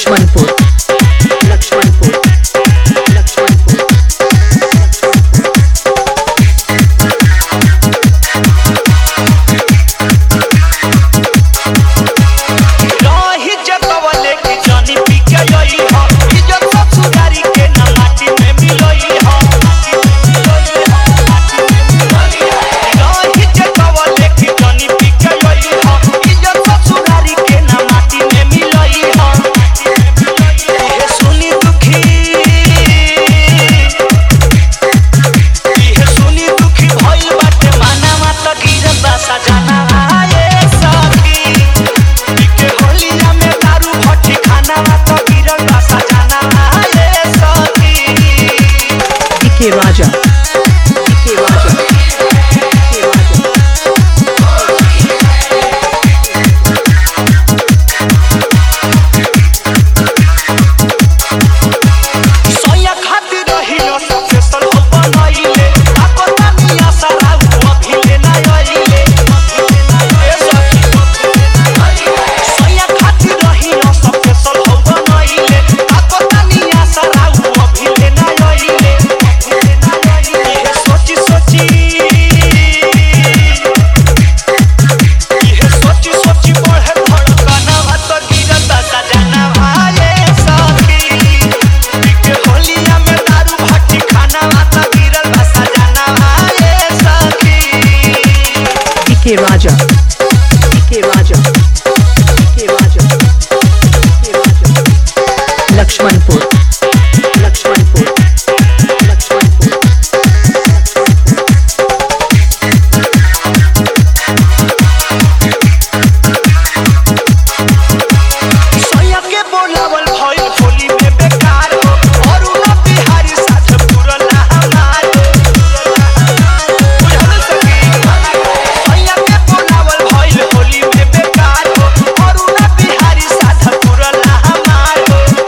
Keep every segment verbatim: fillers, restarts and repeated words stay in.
लक्ष्मणपुर लक्ष्मणपुर लक्ष्मणपुर के राजा के राजा के राजा सोया खाती रही न सबसे सल हो बनाइले आको तानिया सारा हुआ भिले ना आइले ए सखी सोया खाती रही न सबसे सल हो बनाइले आको तानिया सारा हुआ भिले ना आइले सोची सोची ये सोची सोची बढ़े धड़कना मत गिरता सजना भाई सखी के होलिया में दारू भट्टी खाना मत गिरल सजना भाई सखी के राजा के राजा के राजा के राजा लक्ष्मणपुर लक्ष्मणपुर लक्ष्मणपुर सोया के बोलावल भइल होली में बेकार हो और उना बिहारी साथ पूरा ना हमार बुझल सकी सोया के बोलावल भइल होली में बेकार हो और उना बिहारी साथ पूरा ना हमार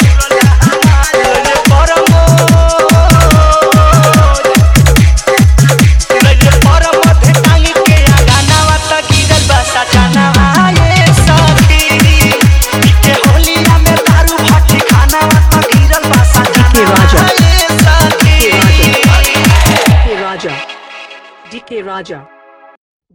ले परमो ले परमो ढेकाई के गाना वात गिरल बसा जाना आए सखी के होलिया में दारू भट्टी खाना वात गिरल बसा के राजा आए सखी के राजा के राजा